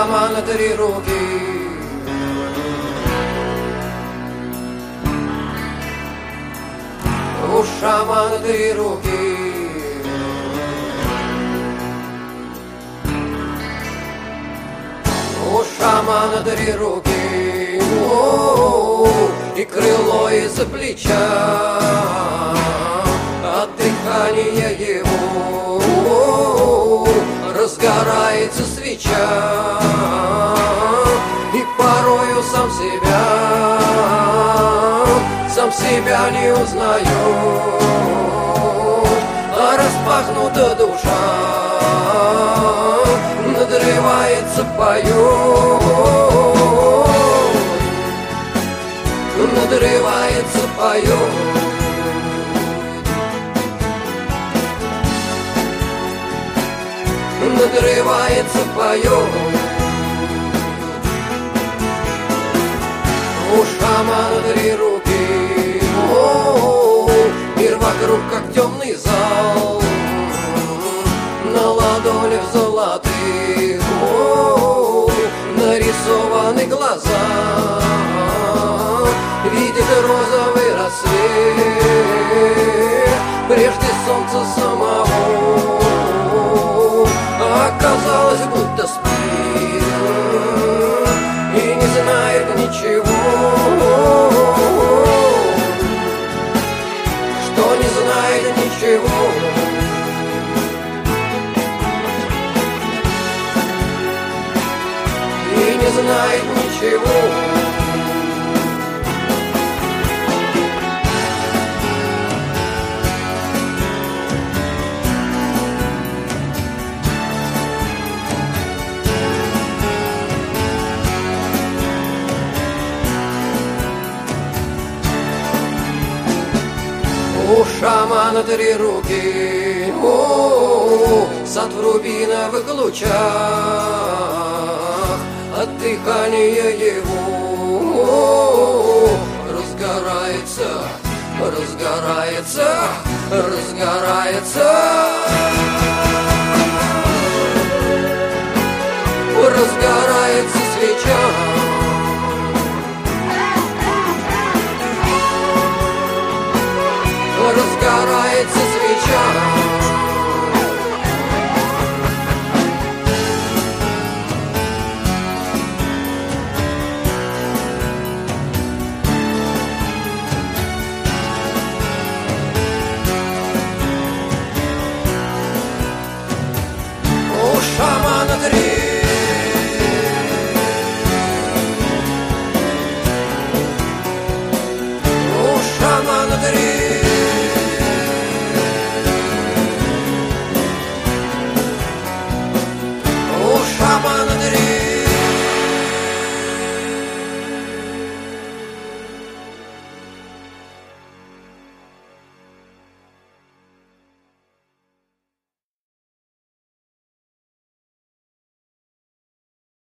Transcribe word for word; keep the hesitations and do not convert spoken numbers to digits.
шамана три руки. У шамана три руки. У шамана три руки. О-о-о, и крыло из-за плеча, от дыхания его О-о-о, разгорается свеча, и порою сам себя, сам себя не узнаю, а распахнута душа, надрывается, поет, надрывается, поет. Надрывается, поет. У шамана три руки. О-о-о, мир вокруг как темный зал, на ладонях золотых О-о-о, нарисованы глаза, видит розовый рассвет прежде солнца самого. Оказалось, будто спит и не знает ничего, что не знает ничего. И не знает ничего. У шамана три руки. О-о-о, сад в рубиновых лучах, от дыхания его О-о-о, разгорается, разгорается, разгорается, разгорается свеча. Разгорается свеча. У шамана три. У шамана три.